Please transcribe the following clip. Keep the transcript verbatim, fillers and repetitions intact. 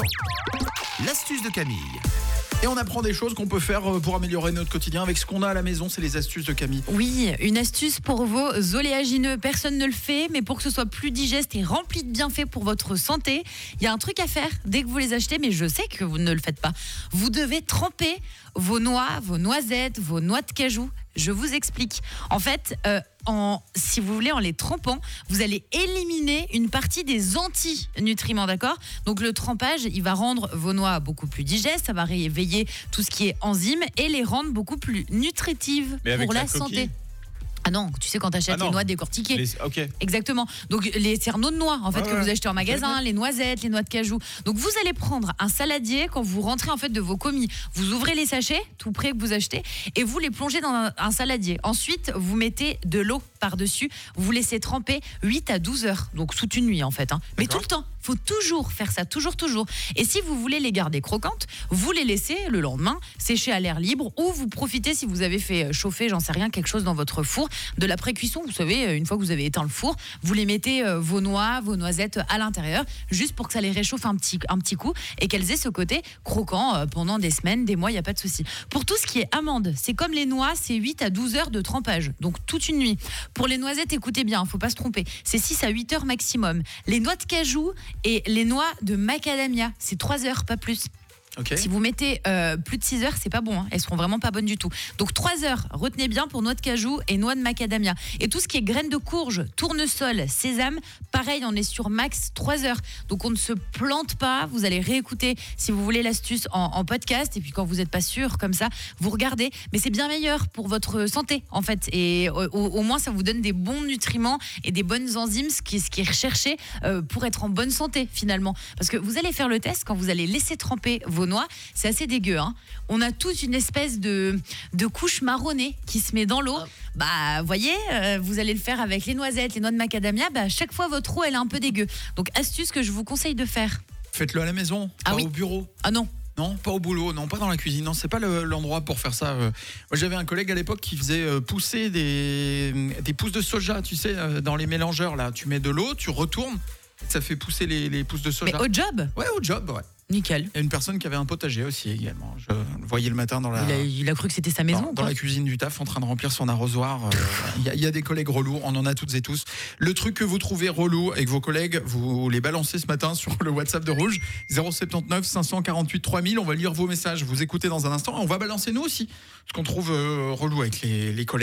L'astuce de Camille. Et on apprend des choses qu'on peut faire pour améliorer notre quotidien avec ce qu'on a à la maison, c'est les astuces de Camille. Oui, une astuce pour vos oléagineux. Personne ne le fait, mais pour que ce soit plus digeste et rempli de bienfaits pour votre santé, il y a un truc à faire dès que vous les achetez, mais je sais que vous ne le faites pas. Vous devez tremper vos noix, vos noisettes, vos noix de cajou. Je vous explique. En fait, euh, en, si vous voulez, en les trempant, vous allez éliminer une partie des anti-nutriments, d'accord ? Donc le trempage, il va rendre vos noix beaucoup plus digestes, ça va réveiller tout ce qui est enzymes et les rendre beaucoup plus nutritives Mais avec pour la la coquille. santé. Ah non, tu sais quand tu achètes Ah non. les noix décortiquées. Les- Ok. Exactement. Donc les cerneaux de noix en fait Ouais, que ouais. vous achetez en magasin, les noisettes, les noix de cajou. Donc vous allez prendre un saladier quand vous rentrez en fait de vos commis. Vous ouvrez les sachets tout près que vous achetez et vous les plongez dans un, un saladier. Ensuite, vous mettez de l'eau par-dessus, vous laissez tremper huit à douze heures. Donc toute une nuit en fait hein. Mais tout D'accord. le temps. Faut toujours faire ça, toujours toujours. Et si vous voulez les garder croquantes, vous les laissez le lendemain sécher à l'air libre ou vous profitez si vous avez fait chauffer, j'en sais rien, quelque chose dans votre four de la pré-cuisson. Vous savez, une fois que vous avez éteint le four, vous les mettez euh, vos noix, vos noisettes à l'intérieur, juste pour que ça les réchauffe un petit, un petit coup et qu'elles aient ce côté croquant euh, pendant des semaines, des mois, il n'y a pas de souci. Pour tout ce qui est amandes, c'est comme les noix, c'est huit à douze heures de trempage, donc toute une nuit. Pour les noisettes, écoutez bien, il ne faut pas se tromper, c'est six à huit heures maximum. Les noix de cajou et les noix de macadamia, c'est trois heures, pas plus. Ok. Si vous mettez euh, plus de six heures, c'est pas bon, hein. Elles seront vraiment pas bonnes du tout. Donc trois heures, retenez bien pour noix de cajou et noix de macadamia. Et tout ce qui est graines de courge, tournesol, sésame, pareil, on est sur max trois heures. Donc on ne se plante pas, vous allez réécouter si vous voulez l'astuce en, en podcast. Et puis quand vous n'êtes pas sûr, comme ça, vous regardez. Mais c'est bien meilleur pour votre santé, en fait. Et au, au moins, ça vous donne des bons nutriments et des bonnes enzymes, ce qui, ce qui est recherché euh, pour être en bonne santé, finalement. Parce que vous allez faire le test quand vous allez laisser tremper vos noix, c'est assez dégueu. Hein. On a toute une espèce de, de couche marronnée qui se met dans l'eau. Bah, vous voyez, euh, vous allez le faire avec les noisettes, les noix de macadamia. Bah, chaque fois, votre eau, elle est un peu dégueu. Donc, astuce que je vous conseille de faire. Faites-le à la maison, Ah pas oui. au bureau. Ah non. Non, pas au boulot, non, pas dans la cuisine. Non, c'est pas le- l'endroit pour faire ça. euh. Moi, j'avais un collègue à l'époque qui faisait euh, pousser des, des pousses de soja, tu sais, euh, dans les mélangeurs. Là, tu mets de l'eau, tu retournes, ça fait pousser les, les pousses de Mais soja. au job, Ouais, au job, ouais. nickel. Il y a une personne qui avait un potager aussi également. Je le voyais le matin dans la, Il a, il a cru que c'était sa maison. dans, dans quoi. la cuisine du taf en train de remplir son arrosoir. Euh, Il y, a- il y a des collègues relous, on en a toutes et tous. Le truc que vous trouvez relou avec vos collègues, vous les balancez ce matin sur le WhatsApp de Rouge, zéro sept neuf cinq cent quarante-huit trois mille. On va lire vos messages, vous écoutez dans un instant. On va balancer nous aussi ce qu'on trouve euh, relou avec les, les collègues.